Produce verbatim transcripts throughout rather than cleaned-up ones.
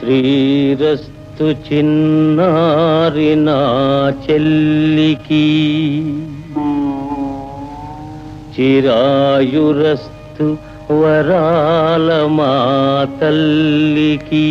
శ్రీరస్తు చిన్నారి నా చెల్లికి, చిరాయురస్తు వరాల మా తల్లికి.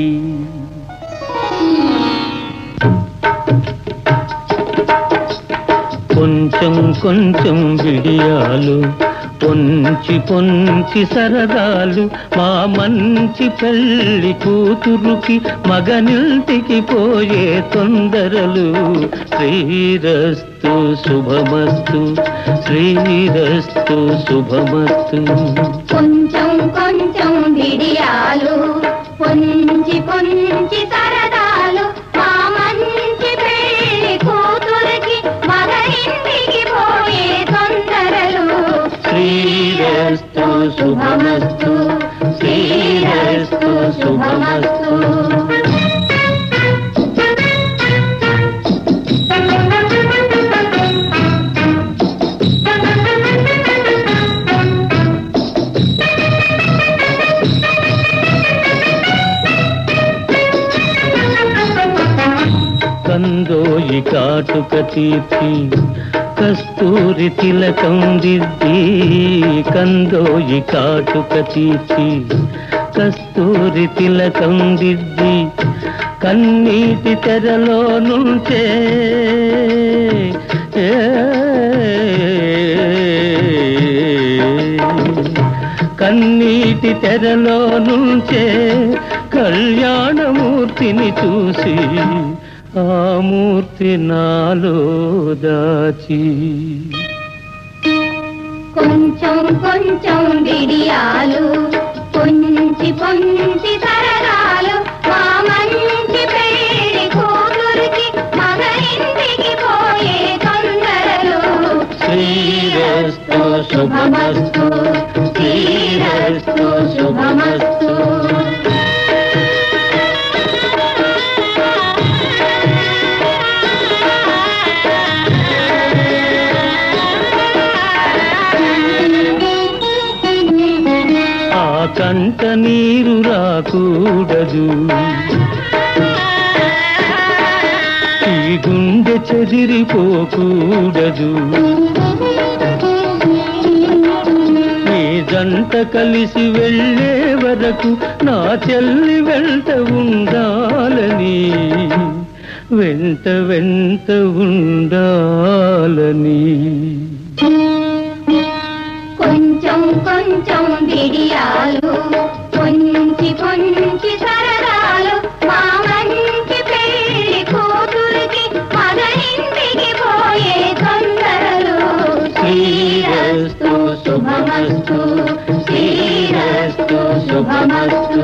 కొంచెం కొంచెం విడియాలు, పొంచి పొంచి సరదాలు, మా మంచి పెళ్లి కూతురుకి మగనింటికి పోయే తొందరలు. శ్రీరస్తు శుభమస్తు, శ్రీరస్తు శుభమస్తు. కొంచెం కొంచెం విడియాలు, పొంచి పొంచి సరదాలు, మా మంచి పెళ్లి కూతురుకి మగనింటికి పోయే తొందరలు. శ్రీరస్తు శుభమస్తు, శ్రీరస్తు శుభమస్తు. కందోయి కాటుక తీర్చి కస్తూరి తిలకం దిద్ది, కందోయి కాటుక తీర్చి కస్తూరి తిలకం దిద్ది, కన్నీటి తెరలో నుంచే కన్నీటి తెరలో నుంచే కళ్యాణమూర్తిని చూసి, ఆ మూర్తి నాలో దాచి. కొంచెం కొంచెం విడియాలు, పొంచి పొంచి సరదాలు, మా మంచి పెళ్లి కూతురికి మగనింటికి పోయే తొందరలు. శ్రీరస్తు శుభమస్తు, శ్రీరస్తు శుభమస్తు. కంట నీరు రాకూడదు, ఈ గుండె చెదిరిపోకూడదు, ఈ జంట కలిసి వెళ్ళే వరకు నా చెల్లి వెంట ఉండాలని, వెంట వెంట ఉండాలని. కొంచెం కొంచెం విడియాలు, పొంచి పొంచి సరదాలు, మా మంచి పెళ్లి కూతురికి మగనింటికి పోయే తొందరలు. శ్రీరస్తు శుభమస్తు, శ్రీరస్తు శుభమస్తు.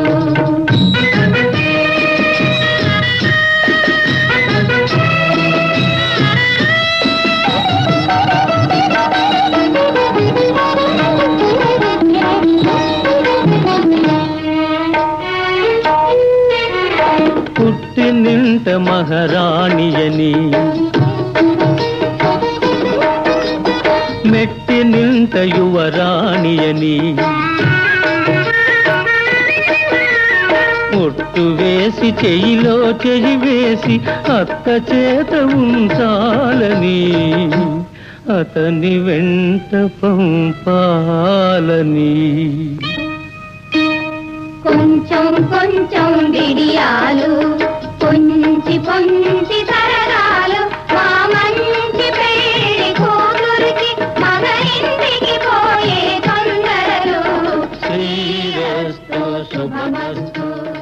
పుట్టినింట మహారాణియని, మెట్టినింట యువరాణియని, ఒట్టు వేసి చెయ్యిలో చెయ్యి వేసి అత్త చేత ఉంచాలని, అతని వెంట పంపాలని. కొంచెం కొంచెం విడియాలు, పొంచి పొంచి సరదాలు, మా మంచి పెళ్లి కూతురికి మగనింటికి పోయే తొందరలు. శ్రీరస్తు శుభమస్తు.